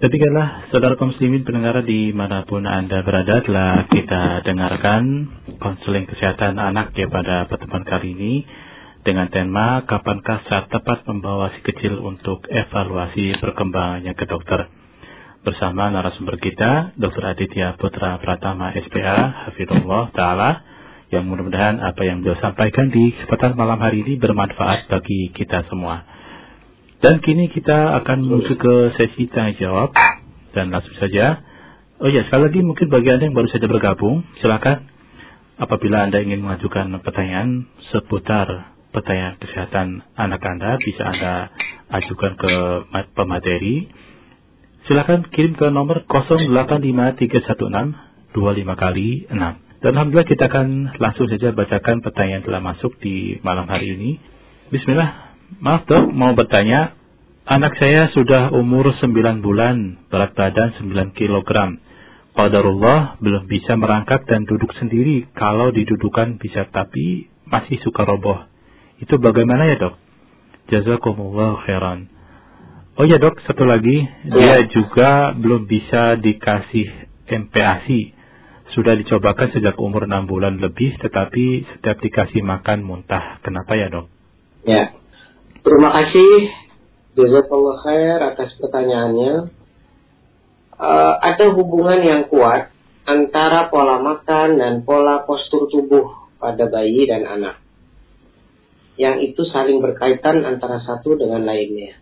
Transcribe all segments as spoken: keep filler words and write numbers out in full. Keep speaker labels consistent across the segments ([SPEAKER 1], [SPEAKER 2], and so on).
[SPEAKER 1] Demikianlah saudara kaum muslimin pendengar dimanapun Anda berada, telah kita dengarkan konseling kesehatan anak ya pada pertemuan kali ini dengan tema kapankah saat tepat membawa si kecil untuk evaluasi perkembangannya ke dokter. Bersama narasumber kita dokter Aditya Putra Pratama S P A Hafizullah Ta'ala, yang mudah-mudahan apa yang beliau sampaikan di kesempatan malam hari ini bermanfaat bagi kita semua. Dan kini kita akan menuju ke sesi tanya jawab dan langsung saja. Oh ya, sekali lagi mungkin bagi Anda yang baru saja bergabung, silakan apabila Anda ingin mengajukan pertanyaan seputar pertanyaan kesehatan anak Anda, bisa Anda ajukan ke pemateri. Silakan kirim ke nomor nol delapan lima tiga satu enam dua lima kali enam. Dan alhamdulillah kita akan langsung saja bacakan pertanyaan yang telah masuk di malam hari ini. Bismillah. Maaf dok, mau bertanya, anak saya sudah umur sembilan bulan, berat badan sembilan kilogram. Qadarullah belum bisa merangkak dan duduk sendiri, kalau didudukan bisa tapi masih suka roboh. Itu bagaimana ya dok? Jazakumullah khairan. Oh ya dok, satu lagi, dia juga belum bisa dikasih M P A S I. Sudah dicobakan sejak umur enam bulan lebih, tetapi setiap dikasih makan muntah. Kenapa ya dok?
[SPEAKER 2] Ya. Terima kasih Jazakallah khair atas pertanyaannya. Uh, ada hubungan yang kuat antara pola makan dan pola postur tubuh pada bayi dan anak, yang itu saling berkaitan antara satu dengan lainnya.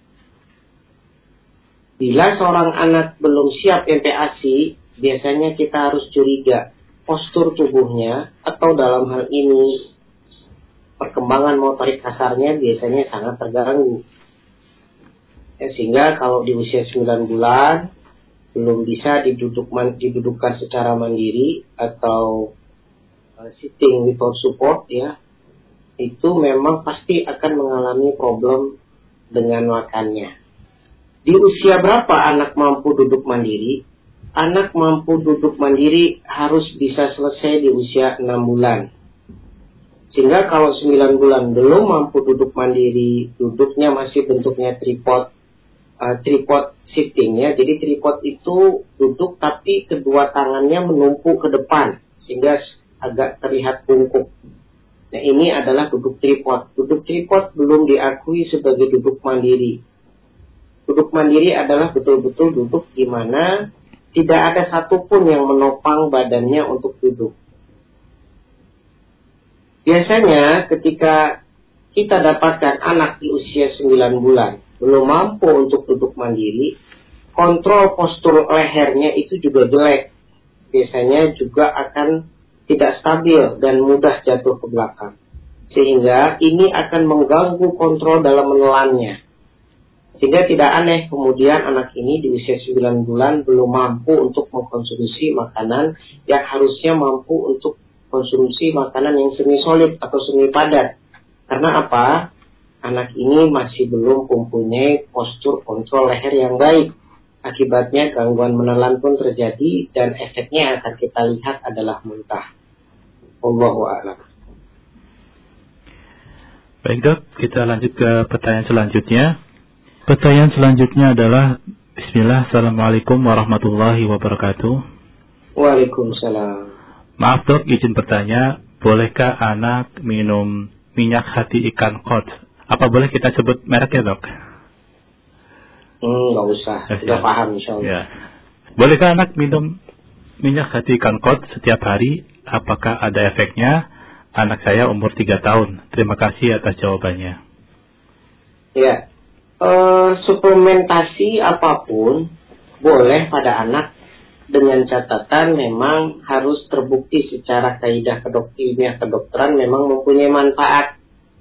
[SPEAKER 2] Bila seorang anak belum siap M P A S I, biasanya kita harus curiga postur tubuhnya, atau dalam hal ini perkembangan motorik kasarnya biasanya sangat terganggu. Ya, sehingga kalau di usia sembilan bulan belum bisa diduduk man, didudukkan secara mandiri atau uh, sitting without support, ya, itu memang pasti akan mengalami problem dengan makannya. Di usia berapa anak mampu duduk mandiri? Anak mampu duduk mandiri harus bisa selesai di usia enam bulan. Sehingga kalau sembilan bulan belum mampu duduk mandiri, duduknya masih bentuknya tripod, uh, tripod sitting ya. Jadi tripod itu duduk tapi kedua tangannya menumpuk ke depan, sehingga agak terlihat bungkuk. Nah, ini adalah duduk tripod. Duduk tripod belum diakui sebagai duduk mandiri. Duduk mandiri adalah betul-betul duduk di mana tidak ada satupun yang menopang badannya untuk duduk. Biasanya ketika kita dapatkan anak di usia sembilan bulan belum mampu untuk duduk mandiri, kontrol postur lehernya itu juga jelek. Biasanya juga akan tidak stabil dan mudah jatuh ke belakang. Sehingga ini akan mengganggu kontrol dalam menelannya. Sehingga tidak aneh kemudian anak ini di usia sembilan bulan belum mampu untuk mengkonsumsi makanan yang harusnya mampu untuk konsumsi makanan yang semi solid atau semi padat. Karena apa? Anak ini masih belum mempunyai postur kontrol leher yang baik. Akibatnya gangguan menelan pun terjadi dan efeknya akan kita lihat adalah muntah. Wallahu a'lam.
[SPEAKER 1] Baik dok, kita lanjut ke pertanyaan selanjutnya. Pertanyaan selanjutnya adalah Bismillah, Assalamualaikum warahmatullahi wabarakatuh.
[SPEAKER 2] Waalaikumsalam.
[SPEAKER 1] Maaf dok, izin bertanya, bolehkah anak minum minyak hati ikan kod? Apa boleh kita sebut mereknya dok?
[SPEAKER 2] Hmm, nggak usah, sudah paham insyaallah.
[SPEAKER 1] Ya. Bolehkah anak minum minyak hati ikan kod setiap hari? Apakah ada efeknya? Anak saya umur tiga tahun. Terima kasih atas jawabannya.
[SPEAKER 2] Ya, uh, suplementasi apapun boleh pada anak, dengan catatan memang harus terbukti secara kaidah kedok ilmiah kedokteran memang mempunyai manfaat.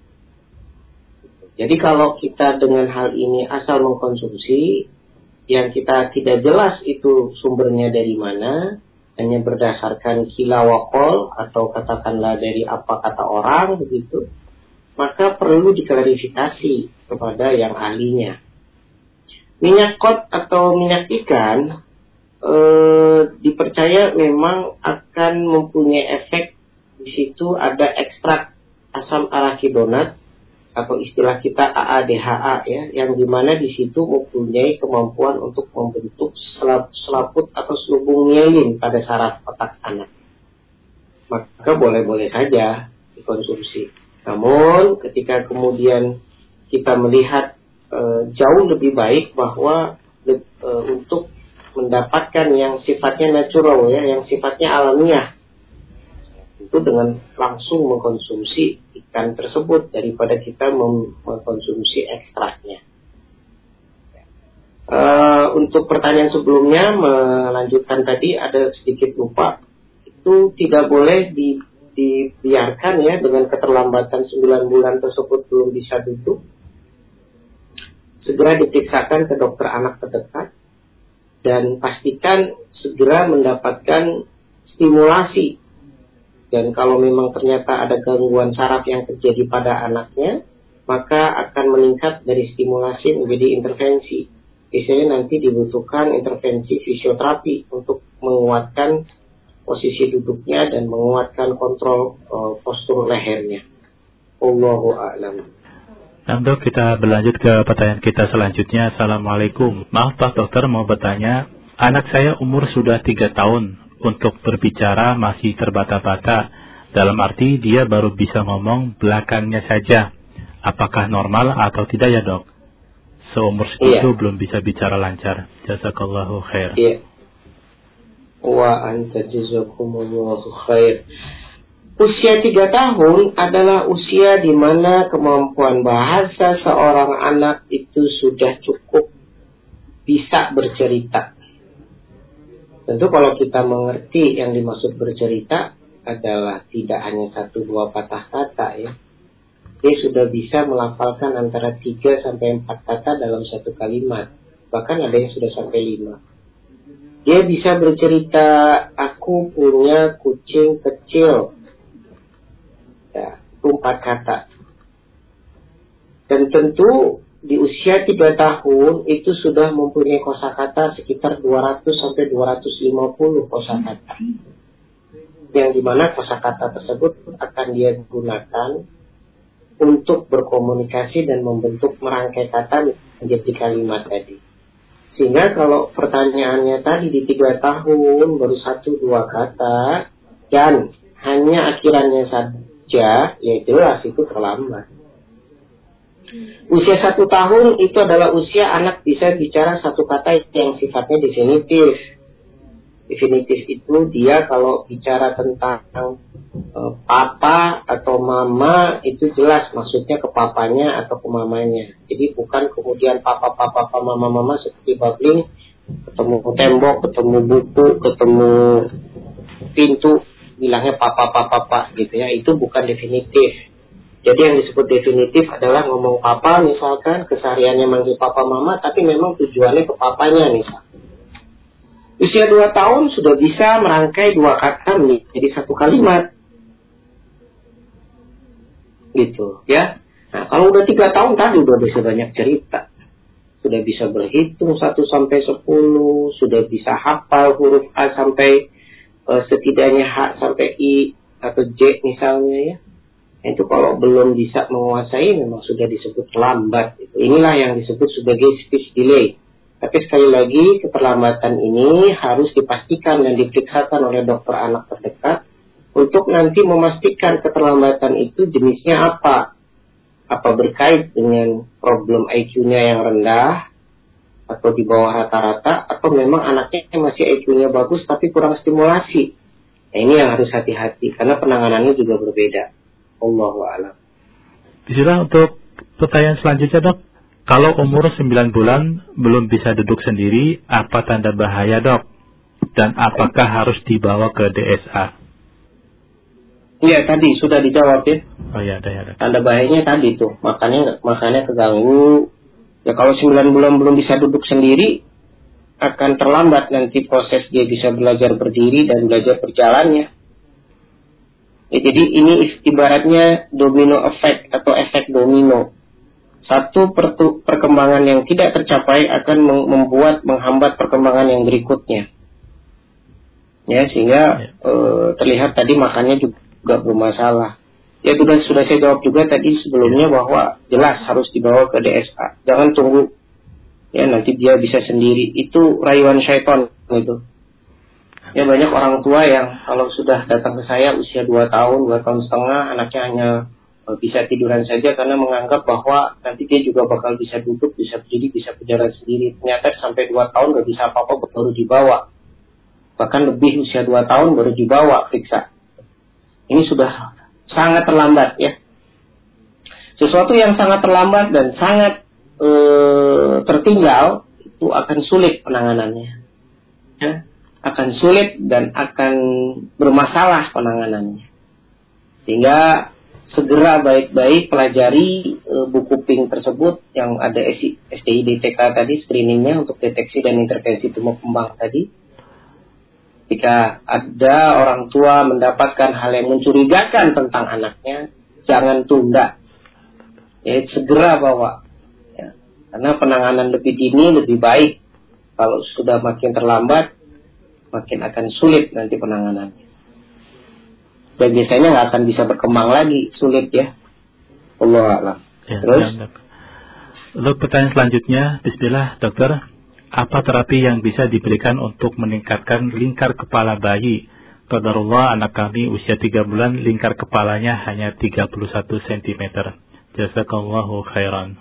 [SPEAKER 2] Jadi kalau kita dengan hal ini asal mengkonsumsi yang kita tidak jelas itu sumbernya dari mana, hanya berdasarkan kilawakol atau katakanlah dari apa kata orang begitu, maka perlu diklarifikasi kepada yang ahlinya. Minyak kod atau minyak ikan E, dipercaya memang akan mempunyai efek. Di situ ada ekstrak asam arachidonat atau istilah kita A A D H A ya, yang dimana di situ mempunyai kemampuan untuk membentuk selaput atau selubung myelin pada saraf otak anak. Maka boleh-boleh saja dikonsumsi. Namun ketika kemudian kita melihat e, jauh lebih baik bahwa e, untuk mendapatkan yang sifatnya natural ya, yang sifatnya alamiah, itu dengan langsung mengkonsumsi ikan tersebut daripada kita mem- mengkonsumsi ekstraknya. Uh, untuk pertanyaan sebelumnya, melanjutkan tadi ada sedikit lupa, itu tidak boleh di, dibiarkan ya dengan keterlambatan sembilan bulan tersebut belum bisa duduk. Segera diperiksakan ke dokter anak terdekat dan pastikan segera mendapatkan stimulasi. Dan kalau memang ternyata ada gangguan saraf yang terjadi pada anaknya, maka akan meningkat dari stimulasi menjadi intervensi. Biasanya nanti dibutuhkan intervensi fisioterapi untuk menguatkan posisi duduknya dan menguatkan kontrol uh, postur lehernya. Allahu a'lam.
[SPEAKER 1] Nah, dok, kita berlanjut ke pertanyaan kita selanjutnya. Assalamualaikum. Maaf Pak Dokter, mau bertanya, anak saya umur sudah tiga tahun. Untuk berbicara masih terbata-bata. Dalam arti dia baru bisa ngomong belakangnya saja. Apakah normal atau tidak ya dok? Seumur segitu iya. Belum bisa bicara lancar. Jazakallahu khair.
[SPEAKER 2] Iya. Wa anta jazakumullahu khair. Usia tiga tahun adalah usia di mana kemampuan bahasa seorang anak itu sudah cukup bisa bercerita. Tentu kalau kita mengerti yang dimaksud bercerita adalah tidak hanya satu dua patah kata ya. Dia sudah bisa melafalkan antara tiga sampai empat kata dalam satu kalimat. Bahkan ada yang sudah sampai lima. Dia bisa bercerita, aku punya kucing kecil. Ya, itu empat kata. Dan tentu di usia tiga tahun itu sudah mempunyai kosakata sekitar dua ratus sampai dua ratus lima puluh kosakata. Yang dimana kosakata tersebut akan dia gunakan untuk berkomunikasi dan membentuk merangkai kata menjadi kalimat tadi. Sehingga kalau pertanyaannya tadi di tiga tahun baru satu dua kata dan hanya akhirannya saja, ya jelas itu terlambat. Usia satu tahun itu adalah usia anak bisa bicara satu kata yang sifatnya definitif. Definitif itu dia kalau bicara tentang uh, papa atau mama itu jelas maksudnya ke papanya atau ke mamanya. Jadi bukan kemudian papa papa papa mama mama seperti babbling, ketemu tembok, ketemu buku, ketemu pintu bilangnya papa papa papa gitu ya. Itu bukan definitif. Jadi yang disebut definitif adalah ngomong papa misalkan, kesehariannya manggil papa mama, tapi memang tujuannya ke papanya misal. Usia dua tahun sudah bisa merangkai dua kata menjadi satu kalimat. Gitu ya. Nah kalau udah tiga tahun tadi udah bisa banyak cerita. Sudah bisa berhitung satu sampai sepuluh, sudah bisa hafal huruf A sampai uh, setidaknya H sampai I atau J misalnya ya. Itu kalau belum bisa menguasai memang sudah disebut lambat. Inilah yang disebut sebagai speech delay. Tapi sekali lagi keterlambatan ini harus dipastikan dan diperiksakan oleh dokter anak terdekat untuk nanti memastikan keterlambatan itu jenisnya apa. Apa berkait dengan problem I Q-nya yang rendah atau di bawah rata-rata, atau memang anaknya masih I Q-nya bagus tapi kurang stimulasi. Nah, ini yang harus hati-hati karena penanganannya juga berbeda. Allahu a'lam.
[SPEAKER 1] Bismillah, untuk pertanyaan selanjutnya dok. Kalau umur sembilan bulan belum bisa duduk sendiri, apa tanda bahaya dok? Dan apakah harus dibawa ke D S A?
[SPEAKER 2] Iya tadi sudah dijawab ya.
[SPEAKER 1] Oh iya ada ya.
[SPEAKER 2] Tanda bahayanya tadi tuh, makanya makanya keganggu. Ya kalau sembilan bulan belum bisa duduk sendiri, akan terlambat nanti proses dia bisa belajar berdiri dan belajar berjalannya. Ya, jadi ini ibaratnya domino effect atau efek domino. Satu pertu- perkembangan yang tidak tercapai akan membuat menghambat perkembangan yang berikutnya. Ya, sehingga ya. e, terlihat tadi makannya juga bermasalah. Ya sudah sudah saya jawab juga tadi sebelumnya bahwa jelas harus dibawa ke D S A. Jangan tunggu ya nanti dia bisa sendiri. Itu rayuan syaitan gitu. Ya banyak orang tua yang kalau sudah datang ke saya usia dua tahun, dua tahun setengah, anaknya hanya bisa tiduran saja karena menganggap bahwa nanti dia juga bakal bisa duduk, bisa berdiri, bisa berjalan sendiri. Ternyata sampai dua tahun gak bisa apa-apa baru dibawa. Bahkan lebih usia dua tahun baru dibawa periksa. Ini sudah sangat terlambat ya. Sesuatu yang sangat terlambat dan sangat e, tertinggal itu akan sulit penanganannya. Ya, akan sulit dan akan bermasalah penanganannya. Sehingga segera baik-baik pelajari e, buku Pink tersebut yang ada S T I D T K tadi, screeningnya untuk deteksi dan intervensi tumor kembang tadi. Jika ada orang tua mendapatkan hal yang mencurigakan tentang anaknya, jangan tunda. Ya, segera bawa. Ya, karena penanganan lebih dini lebih baik. Kalau sudah makin terlambat, makin akan sulit nanti penanganannya. Dan biasanya nggak akan bisa berkembang lagi, sulit ya. Allah a'lam.
[SPEAKER 1] Ya,
[SPEAKER 2] Terus?
[SPEAKER 1] ya, lalu pertanyaan selanjutnya, Bismillah, dokter. Apa terapi yang bisa diberikan untuk meningkatkan lingkar kepala bayi? Qadarullah, anak kami usia tiga bulan, lingkar kepalanya hanya tiga puluh satu sentimeter. Jazakallahu khairan.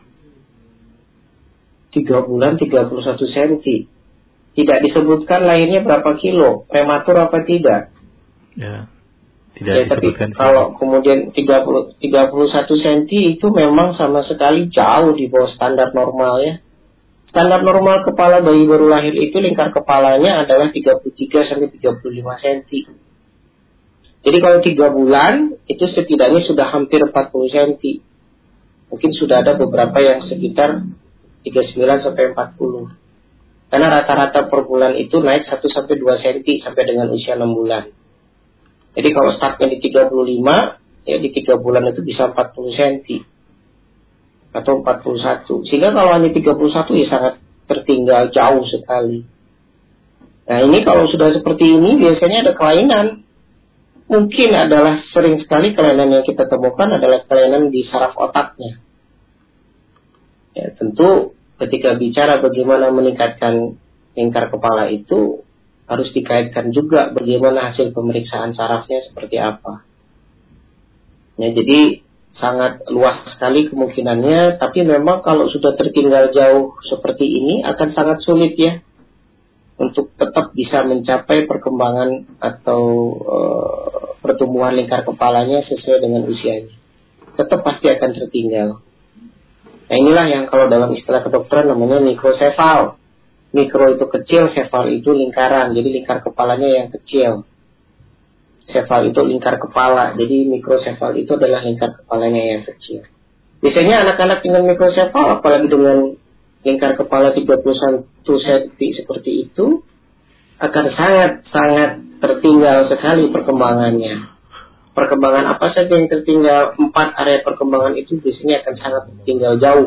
[SPEAKER 2] tiga bulan tiga puluh satu sentimeter. Tidak disebutkan lahirnya berapa kilo, prematur apa tidak?
[SPEAKER 1] Ya, tidak
[SPEAKER 2] ya,
[SPEAKER 1] disebutkan.
[SPEAKER 2] Tapi kalau kemudian tiga puluh, tiga puluh satu sentimeter itu memang sama sekali jauh di bawah standar normal ya. Standar normal kepala bayi baru lahir itu lingkar kepalanya adalah tiga puluh tiga sampai tiga puluh lima sentimeter. Jadi kalau tiga bulan itu setidaknya sudah hampir empat puluh sentimeter. Mungkin sudah ada beberapa yang sekitar tiga puluh sembilan sampai empat puluh. Karena rata-rata per bulan itu naik satu sampai dua sentimeter sampai dengan usia enam bulan. Jadi kalau startnya di tiga puluh lima, ya di tiga bulan itu bisa empat puluh sentimeter. Atau empat puluh satu. Sehingga kalau hanya tiga puluh satu ya sangat tertinggal jauh sekali. Nah ini kalau sudah seperti ini biasanya ada kelainan. Mungkin adalah sering sekali kelainan yang kita temukan adalah kelainan di saraf otaknya. Ya tentu ketika bicara bagaimana meningkatkan lingkar kepala itu harus dikaitkan juga bagaimana hasil pemeriksaan sarafnya seperti apa. Ya jadi sangat luas sekali kemungkinannya, tapi memang kalau sudah tertinggal jauh seperti ini akan sangat sulit ya untuk tetap bisa mencapai perkembangan atau e, pertumbuhan lingkar kepalanya sesuai dengan usianya. Tetap pasti akan tertinggal. Nah inilah yang kalau dalam istilah kedokteran namanya mikrosefal. Mikro itu kecil, sefal itu lingkaran, jadi lingkar kepalanya yang kecil. Sefal itu lingkar kepala, jadi mikrosefal itu adalah lingkar kepalanya yang kecil. Biasanya anak-anak dengan mikrosefal, apalagi dengan lingkar kepala tiga puluh satu sentimeter seperti itu, akan sangat-sangat tertinggal sekali perkembangannya. Perkembangan apa saja yang tertinggal, empat area perkembangan itu biasanya akan sangat tertinggal jauh.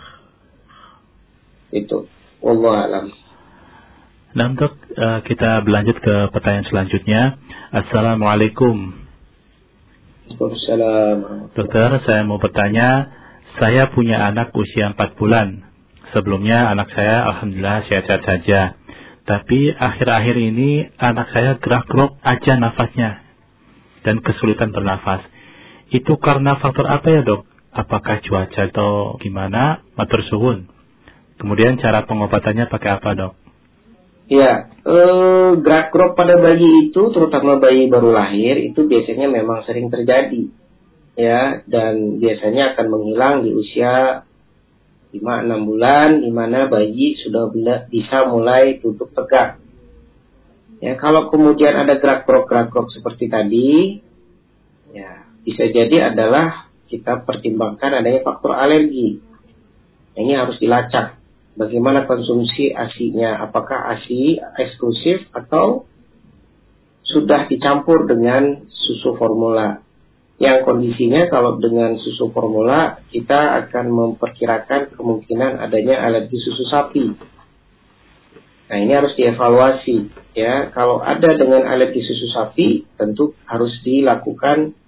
[SPEAKER 2] Itu, wallahu a'lam.
[SPEAKER 1] Nah, untuk uh, kita berlanjut ke pertanyaan selanjutnya. Assalamualaikum.
[SPEAKER 2] Waalaikumsalam.
[SPEAKER 1] Dokter, saya mau bertanya, saya punya anak usia empat bulan. Sebelumnya anak saya alhamdulillah sehat-sehat saja. Tapi akhir-akhir ini anak saya gerak-gerok aja nafasnya dan kesulitan bernafas. Itu karena faktor apa ya, Dok? Apakah cuaca atau gimana? Matur suwun. Kemudian cara pengobatannya pakai apa, Dok?
[SPEAKER 2] Ya, eh, gerak-gerok pada bayi itu, terutama bayi baru lahir, itu biasanya memang sering terjadi. Ya, dan biasanya akan menghilang di usia lima enam bulan, di mana bayi sudah bisa mulai duduk tegak. Ya, kalau kemudian ada gerak-gerok-gerak-gerok seperti tadi, ya, bisa jadi adalah kita pertimbangkan adanya faktor alergi. Ini harus dilacak. Bagaimana konsumsi ASI-nya? Apakah ASI eksklusif atau sudah dicampur dengan susu formula? Yang kondisinya kalau dengan susu formula kita akan memperkirakan kemungkinan adanya alergi susu sapi. Nah ini harus dievaluasi ya. Kalau ada dengan alergi susu sapi tentu harus dilakukan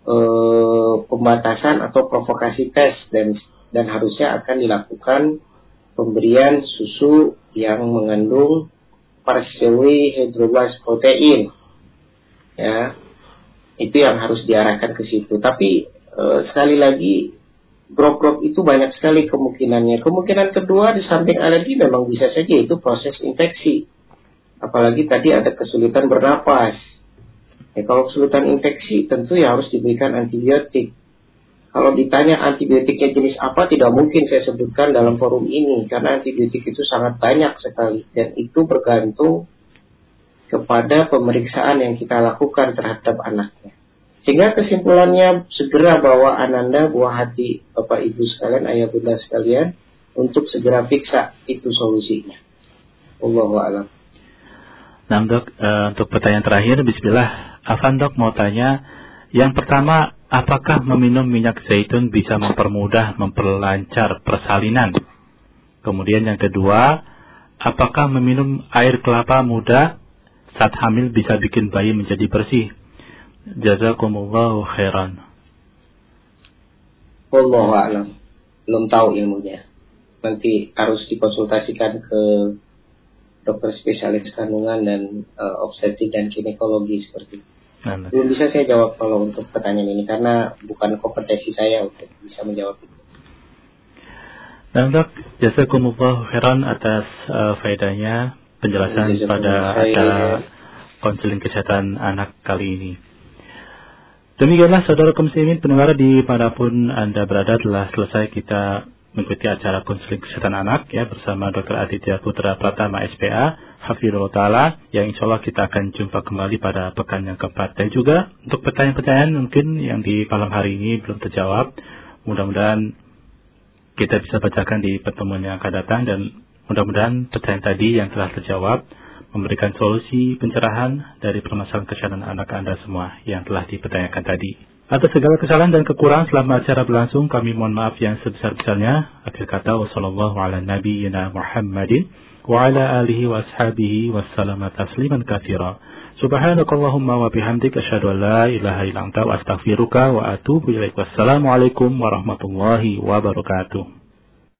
[SPEAKER 2] eh, pembatasan atau provokasi tes dan dan harusnya akan dilakukan pemberian susu yang mengandung partially hydrolyzed protein. Ya, itu yang harus diarahkan ke situ. Tapi eh, sekali lagi, grok-grok itu banyak sekali kemungkinannya. Kemungkinan kedua di samping alergi memang bisa saja itu proses infeksi. Apalagi tadi ada kesulitan bernapas. Ya, kalau kesulitan infeksi tentu ya harus diberikan antibiotik. Kalau ditanya antibiotiknya jenis apa, tidak mungkin saya sebutkan dalam forum ini, karena antibiotik itu sangat banyak sekali, dan itu bergantung kepada pemeriksaan yang kita lakukan terhadap anaknya. Sehingga kesimpulannya, segera bawa Ananda, buah hati Bapak Ibu sekalian, ayah bunda sekalian, untuk segera fiksa itu solusinya. Wallahu a'lam.
[SPEAKER 1] Nah dok, uh, untuk pertanyaan terakhir, bismillah, Afan dok mau tanya, yang pertama, apakah meminum minyak zaitun bisa mempermudah, memperlancar persalinan? Kemudian yang kedua, apakah meminum air kelapa muda saat hamil bisa bikin bayi menjadi bersih? Jazakumullahu khairan.
[SPEAKER 2] Wallahu a'lam. Belum tahu ilmunya. Nanti harus dikonsultasikan ke dokter spesialis kandungan dan uh, obstetrik dan ginekologi seperti itu. Nah, belum bisa saya jawab kalau untuk pertanyaan ini karena bukan kompetensi saya untuk bisa menjawab itu.
[SPEAKER 1] Dan dok, jazakumullahu khairan atas uh, faedahnya penjelasan ya, pada acara konseling kesehatan anak kali ini. Demikianlah saudara kaum muslimin pendengar di manapun Anda berada, telah selesai kita mengikuti acara konseling kesehatan anak ya bersama dokter Aditya Putra Pratama S P A Hafizullah Ta'ala, yang insya Allah kita akan jumpa kembali pada pekan yang keempat. Dan juga untuk pertanyaan-pertanyaan mungkin yang di malam hari ini belum terjawab, mudah-mudahan kita bisa bacakan di pertemuan yang akan datang, dan mudah-mudahan pertanyaan tadi yang telah terjawab memberikan solusi pencerahan dari permasalahan kesehatan anak Anda semua yang telah dipertanyakan tadi. Atas segala kesalahan dan kekurangan selama acara berlangsung, kami mohon maaf yang sebesar-besarnya. Akhir kata, wassallallahu ala nabiyyina Muhammadin wa ala alihi wa ashabihi wa sallama tasliman katsira. Subhanakallahumma wa bihamdik asyhadu an la ilaha illa anta wa astaghfiruka wa atubu ilaik. Wassalamualaikum warahmatullahi wabarakatuh.